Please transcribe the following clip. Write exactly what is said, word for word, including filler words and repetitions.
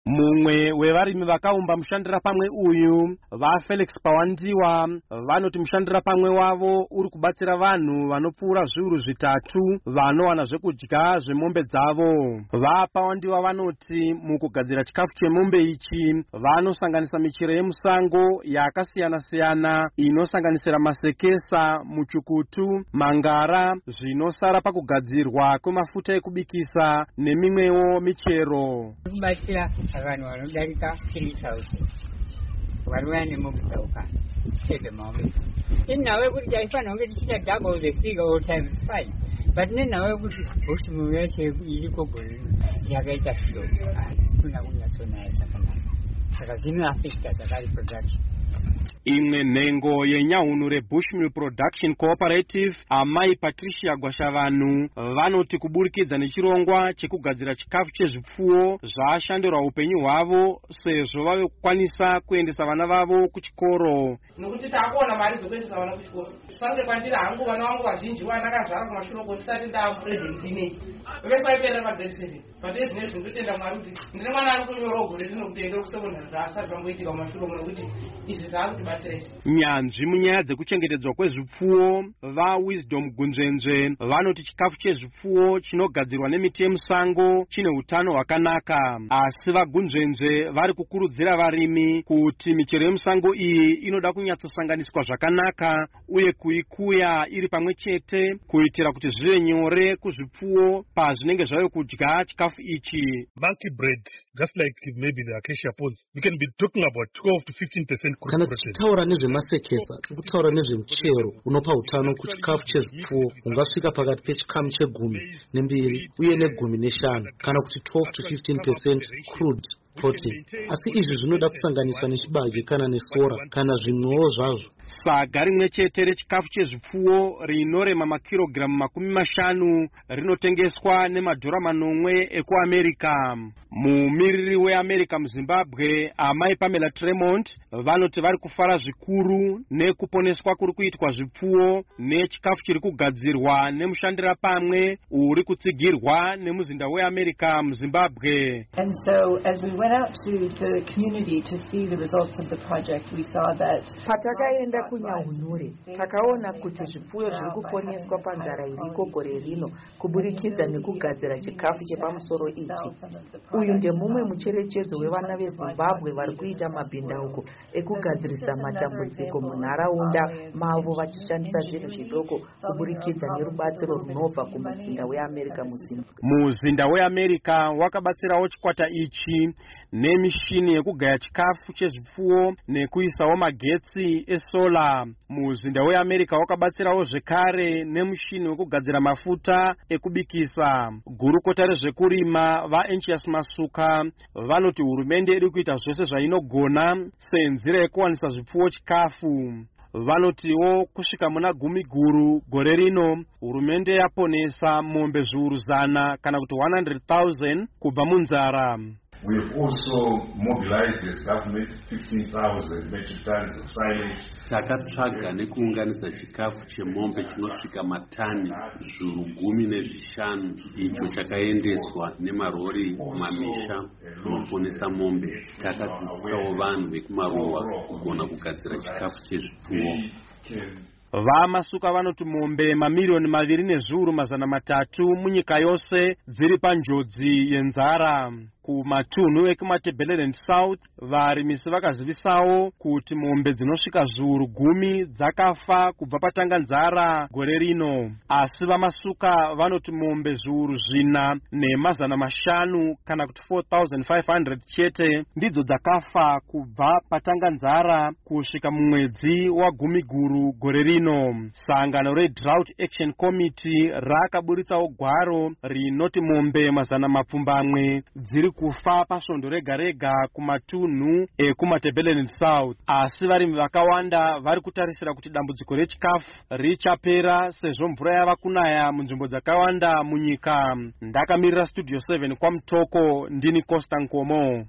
Mumwe wevarimi vakaumba mushandira pamwe uyu vaFelix Pawandiwa vanoti mushandira pamwe wavo uri kubatsira vanhu vanopfuura zviuru zvitatu vanowana zvekudya zvemombe dzavo. VaPawandiwa vanoti mukugadzira chikafu chemombe ichi vanosanganisa michero yemusango yakasiyana siyana inosanganisira masekesa, muchukutu, mangara, zvinosara pakugadzirwa kwemafuta ekubikisa nemimwewo michero. Abantu vanodarika three thousand varuya nemugudauka sevemombe inawe kuti chaifanira kunge tichita double the figure or times five but nenawe kuti bhushmu yacho iriko gore yakaita shoko kuna kunyatsonaya sakanaka saka zvinoafecta zvakari production. Imwe nhengo yenyaunu reBushmill Production Cooperative amai Patricia Gwashavanhu vanoti kuburikidza nechirongwa chekugadzira chikafu chezvipfuwo zvashandira upenyu hwavo sezvo vave kukwanisa kuendesa vana vavo kuchikoro. Nokuti takuona mari dzekuendesa vana kuchikoro. Sange kwandira hangu vana vangu vazhinji vanakazvara kumashure kosati ndapresent ine. Vese vaipera pagrade seven. Patezi nezvekutenda Mwari kuti ndine mwana ari kunyora gore rino kuti ende kusekondari asati zvamboitika kumashure nokuti izvi zvaari nyanzvi munyaya dzekuchengetedzwa kwezvipfuwo vaWisdom Gunzvenze vanoti chikafu chezvipfuwo chinogadzirwa nemiti yemusango chine utano hwakanaka, asi vaGunzvenze vari kukurudzira varimi kuti michero yemusango iyi inoda kunyatsosanganiswa zvakanaka uye kuikuya iri pamwe chete kuitira kuti zvive nyore kuzvipfuwo pazvinenge zvave kudya chikafu ichi. Monkey bread, just like maybe the acacia pods, we can be talking about twelve to fifteen percent taura nezvemasekesa kutaura nezvemuchero unopa utano kuchikafu chezvipfuwo ungasvika pakati pechikamu chegumi nembiri uye negumi neshanu kana kuti twelve to fifteen percent crude protein, asi izvi zvinoda kusanganiswa nechibage kana nesora kana zvimwewo zvazvo. Saga rimwe chete rechikafu chezvipfuwo rinorema makirogiramu makumi mashanu rinotengeswa nemadhora manomwe ekuAmerika. Mumiriri weAmerika muZimbabwe amai Pamela Tremont vanoti vari kufara zvikuru nekuponeswa kuri kuitwa zvipfuwo nechikafu chiri kugadzirwa nemushandira pamwe uri kutsigirwa nemuzinda weAmerika muZimbabwe. And so as we went out to the community to see the results of the project, we saw that patakaenda kunyahunure takaona kuti zvipfuyo zviri kuponeswa panzara iriko gore rino kuburikidza nekugadzira chikafu chepamusoro ichi. Uyu ndemumwe mucherechedzo wevana veZimbabwe vari kuita mabhindauko ekugadzirisa matambudziko munharaunda mavo vachishandisa zvinhu zvidoko kuburikidza nerubatsiro runobva kumuzinda weAmerika muZimbabwe. Muzinda weAmerika wakabatsirawo chikwata ichi nemishini yekugaya chikafu chezvipfuwo nekuisawo magetsi esola. Muzinda weAmerika wakabatsirawo zvekare nemushini wekugadzira mafuta ekubikisa. Gurukota rezvekurima vaEnchias Masuka vanoti hurumende iri kuita zvose zvainogona senzira yekuwanisa zvipfuwo chikafu. Vanotiwo kusvika muna gumi guru gore rino hurumende yaponesa mombe zviuru zana kana kuti one hundred thousand kubva munzara. We have also mobilized as government fifteen thousand metric tons of silage. Takatsvaga nekuunganidza chikafu chemombe chinosvika matani zviuru gumi nezvishanu icho chakaendeswa nemarori kumamisha kunoponesa mombe. Takadzidzisawo vanhu vekumaruwa kugona kugadzira chikafu chezvipfuwo. VaMasuka vanoti mombe mamiliyoni maviri nezviuru mazana matatu munyika yose dziri panjodzi yenzara. Kumatunhu ekumaTebeleland South varimisi vakazivisawo kuti mombe dzinosvika zviuru gumi dzakafa kubva patanga nzara gore rino, asi vaMasuka vanoti mombe zviuru zvina nemazana mashanu kana kuti four thousand five hundred chete ndidzo dzakafa kubva patanga nzara kusvika mumwedzi wagumi guru gore rino. Sangano reDrought Action Committee rakaburitsawo gwaro rinoti mombe mazana mapfumbamwe dziri kufa pasvondo rega rega kumatunhu ekumaTebeleland South, asi varimi vakawanda vari kutarisira kuti dambudziko rechikafu richapera sezvo mvura yava kunaya munzvimbo dzakawanda munyika. Ndakamirira Studio seven kwaMutoko, ndini Costa Nkomo.